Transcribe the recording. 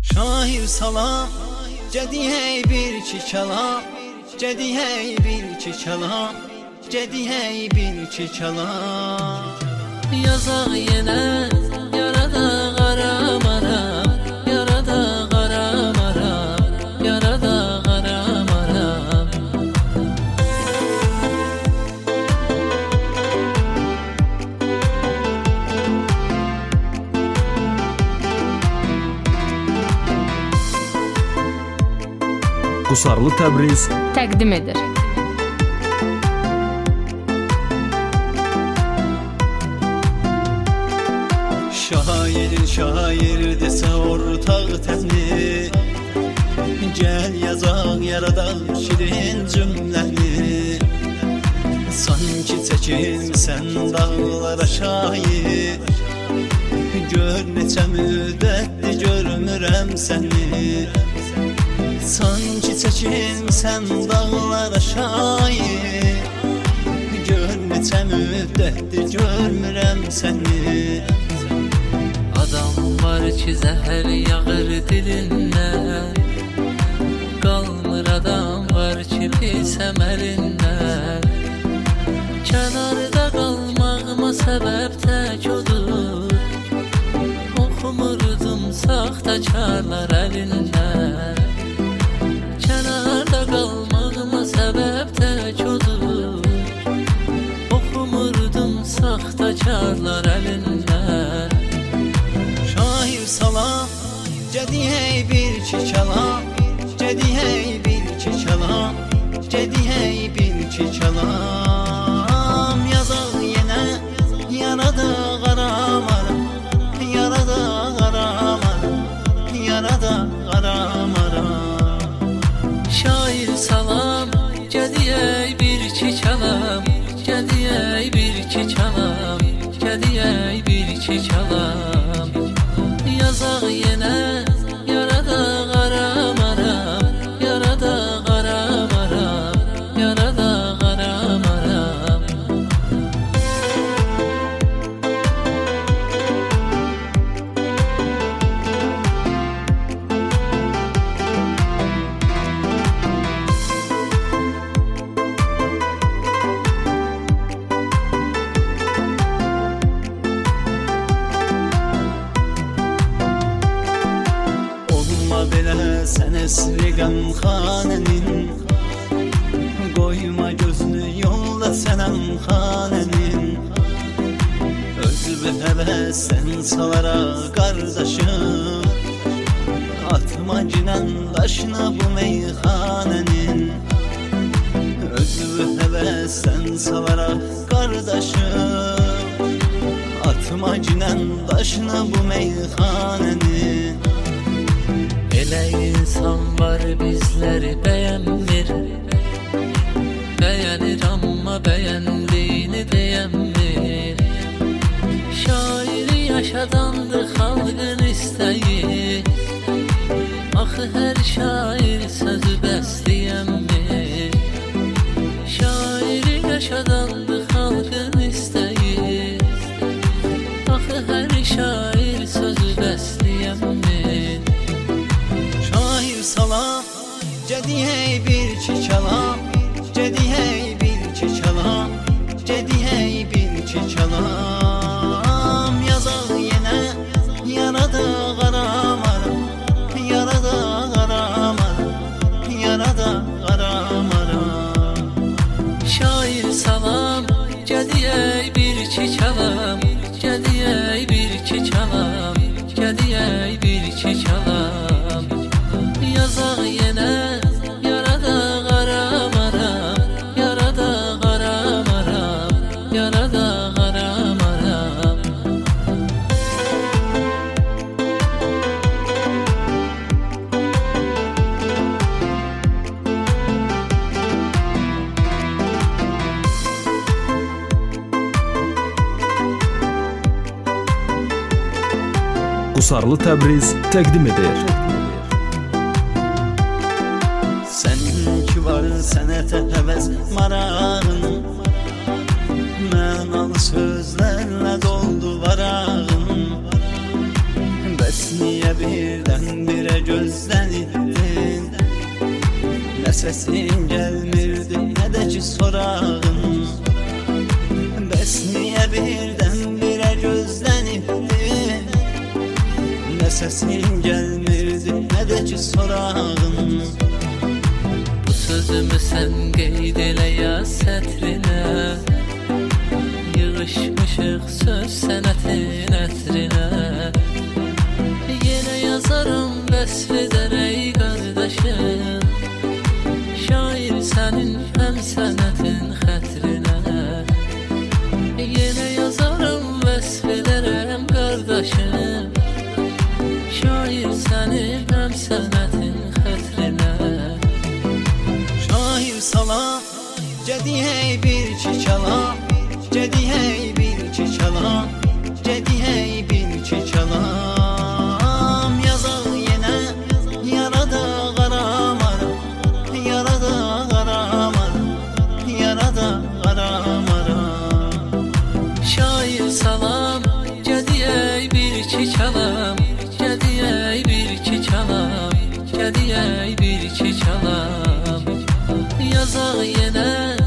Şahir salam Cedi hey bir çiçalam Cedi hey bir çiçalam Cedi hey bir çiçalam Yazaq yenə yarada qaramaram, yarada qaramaram, yarada qaramaram. Qusarlı Təbriz təqdim edir. Şair desə ortaq təmni Gəl yazaq yaradaq şirin cümləni Sanki çəkilsən dağlara şair Gör neçə müddətdir görmürəm səni Sanki çəkilsən dağlara şair Gör neçə müddətdir görmürəm səni Adam var ki zəhər yağır dilindən Qalmır adam var ki pis əməlindən Kənarda qalmağıma səbəb tək odur Oxumurdum saxtakarlar əlindən Kənarda qalmağıma səbəb tək odur Oxumurdum saxtakarlar əlindən Şahir salam Cedi hey bir çiçalam Cedi hey bir çiçalam Cedi hey bir çiçalam Yazaq yenə yarada qaramaram Yarada qaramaram Yarada qaramaram Şair salam Gediyək bir çiçalam Gediyək bir çiçalam Gediyək bir çiçalam Yazaq yenə yarada qaramaram Yarada qaramaram Yarada qaramaram Belə sən əsri qəmxanənin Qoyma gözünü yolla sənəm xanənin Özü həvəsən salara qardaşım Atma ginən daşına bu meyxanənin Özü həvəsən salara qardaşım Atma ginən daşına bu meyxanənin Elə insan var bizləri bəyənmir Bəyənir amma bəyəndiyini deyəmir Şairi yaşadandı xalqın istəyi Axı hər şair sözü bəsləyəmir Şairi yaşadandı xalqın istəyi Axı hər şair sözü bəsləyəmir Şahir salam Cedi hey bir çiçalam Cedi hey bir çiçalam Cedi hey bir çiçalam Yazaq yenə yarada qaramaram Yarada qaramaram Yarada qaramaram Şair salam Gediyək bir çiçalam Gediyək bir çiçalam Gediyək bir çiçalam Yazaq yenə yarada qaramaram Yarada qaramaram Yarada qaramaram Qusarlı Təbriz təqdim edir. Səninki var sənətə həvəs marağın Mənalı sözlərlə doldu varağın Bəs Bəs niyə birdən-birə gözlənildin? Nə səsin gəlmirdi, nə də ki sorağın. Bəs niyə birdən-birə gözlənildin? Nə səsin gəlmirdi, nə də ki sorağın. Bu sözümü sən qeyd elə yaz sətrinə, yığışmışıq söz sənətin ətrinə. Yenə yazarım vəsf edərək qardaşım, şair sənin həm sənətin xətrinə. Yenə yazarım vəsf edərəm qardaşım, şair sənin həm sənətin xətrinə. Şair salam, cedi hey bir çiçalam, cedi hey bir çiçalam, cedi hey bir çiçalam. Yazaq yenə yarada qaramara, yarada qaramara, yarada qaramara. Şair salam, gediyək bir çiçalam, gediyək bir çiçalam, gediyək bir çiçalam. Yazaq yenə